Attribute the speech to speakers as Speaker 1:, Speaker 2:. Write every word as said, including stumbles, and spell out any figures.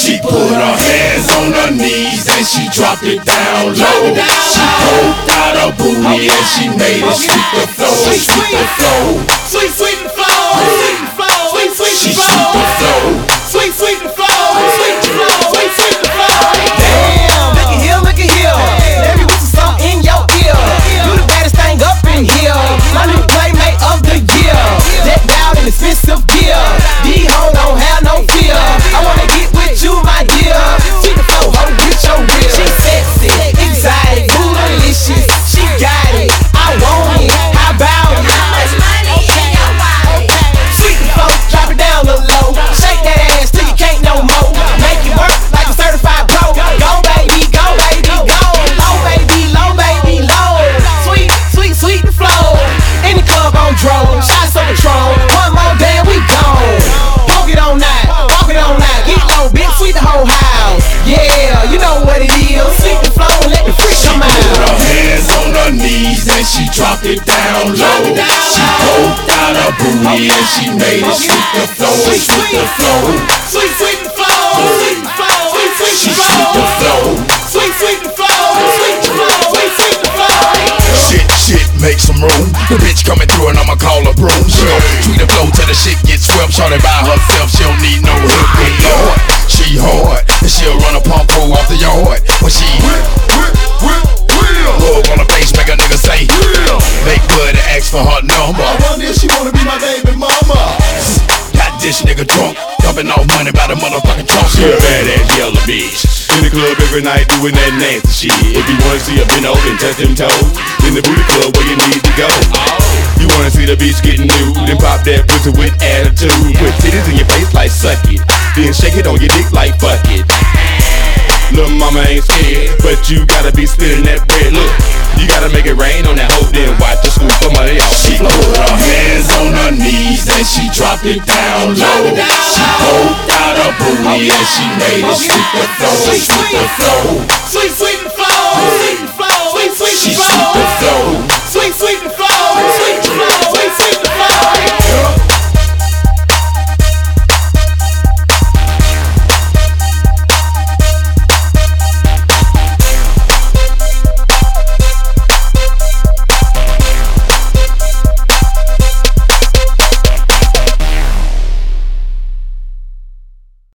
Speaker 1: She put her hands on her knees and she dropped it down low. She poked out her booty and she made it sweep the floor, sweep the floor.
Speaker 2: Sweet, sweet and flow, sweet and flow, sweet, sweet
Speaker 1: She
Speaker 2: and
Speaker 1: sweep
Speaker 2: flow,
Speaker 1: the floor.
Speaker 2: sweet, sweet and flow, sweet and flow, sweet, sweet and flow.
Speaker 3: Damn, look at here, look at here. Let me whistle something in your ear. You the baddest thing up in here. My new playmate of the year. Decked out in expensive gear. These hoes don't have no fear. I wanna get with you, my dear. Sweet the flow, hoe with your rear. She sexy, exotic, bootylicious. She got it, I want it. How about it? Sweet the flow, drop it down a little low. Shake that ass till you can't no more. Make it work like a certified pro. Go baby, go baby, go. Low baby, low baby, low. Sweet, sweet, sweet the flow. In the club on drone, shots on Patron. One more day and we gone. Poke it on that, walk it on that. Get low, big sweet the whole house. Yeah, you know what it is. Sweet the flow and let the freak come
Speaker 1: Put her
Speaker 3: out.
Speaker 1: hands on her knees and she dropped it down low. She poked out her booty and she made it sweep the floor, sweep the floor.
Speaker 2: Sweet, sweet and flow, sweet and flow, sweet, sweet
Speaker 1: She
Speaker 2: and
Speaker 1: sweep the
Speaker 2: flow,
Speaker 1: floor.
Speaker 2: sweet, sweet and flow, sweet and flow, sweet, sweet and flow.
Speaker 1: Shit, shit, make some room. The bitch coming through and I'ma call her broom. She gon' tweet the flow till the shit gets swept. Shorty by herself, she don't need no help. Good Lord, she hard and she'll run a pump pole off the yard. When she whip, whip, whip, whip, look on the face, make a nigga say yeah. Make good and ask for her number.
Speaker 4: I wonder if she wanna be my baby mama.
Speaker 1: Got this nigga drunk, dumping off money by the motherfucking trunk.
Speaker 5: She a badass yellow bitch. In the club every night doing that nasty shit. If you wanna see her bend over and touch them toes, then the booty club where you need to go. You wanna see the bitch getting nude, then pop that pussy with attitude. Put titties in your face like suck it, then shake it on your dick like fuck it. Little mama ain't scared, but you gotta be spitting that bread. Look, you gotta make it rain on that hoe, then watch the scoop for money off.
Speaker 1: She put her hands on her knees and she dropped it down low. She poked out her booty and she made it sweep the floor, sweep the floor.
Speaker 2: Sweet, sweet and flow, sweet and flow, sweet, sweet
Speaker 1: She
Speaker 2: and
Speaker 1: sweep the
Speaker 2: flow,
Speaker 1: floor.
Speaker 2: sweet, sweet and flow.